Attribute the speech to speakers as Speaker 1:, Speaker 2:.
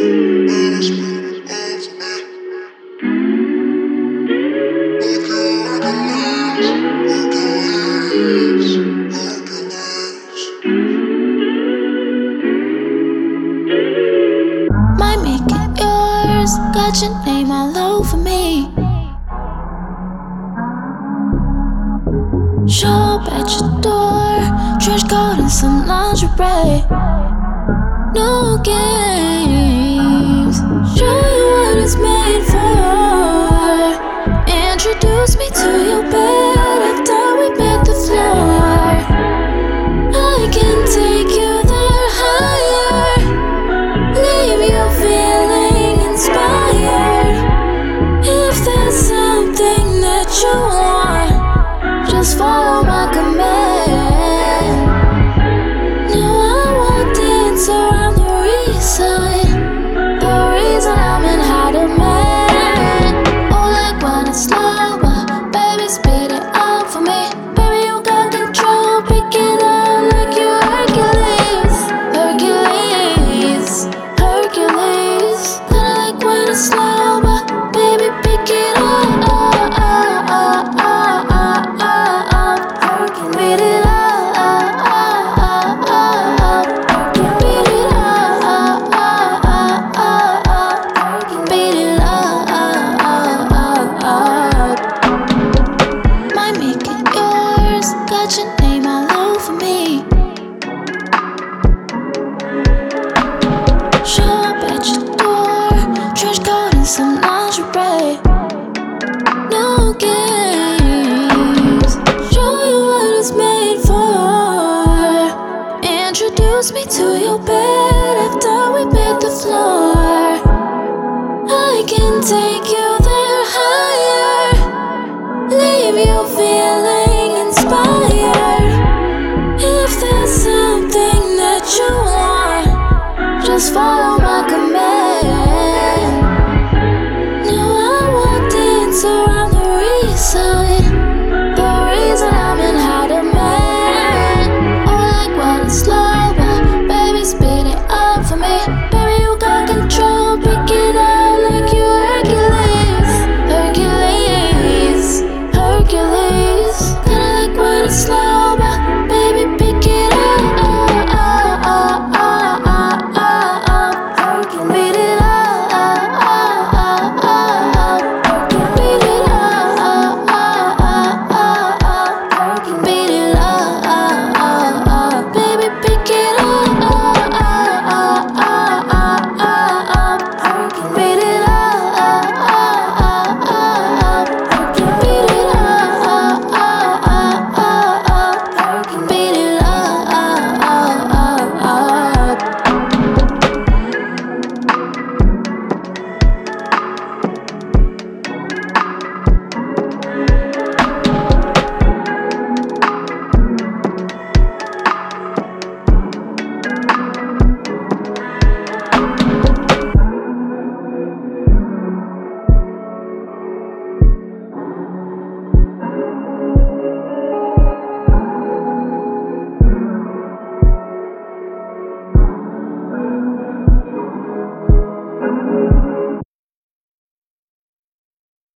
Speaker 1: Might make it yours. Got your name all over me. Show up at your door, trench coat and some lingerie. No games. Show you what it's made for. Introduce me to your bed after we hit the floor. I can take you there higher, leave you feeling inspired. If there's something that you want, just follow my command. Now I won't dance around the reason I'm in high demand. Oh, like when it's slow, baby, speed it up for me. Baby, you got control, pick it up like you Hercules. Kinda like when it's slow, baby, pick it up. Beat it up. Beat it up. Might make it yours. Got your name all over me. Show up at your door, trench coat and some lingerie. No games. Show you what it's made for. Introduce me to your bed after we hit the floor. I can take you there higher, leave you feeling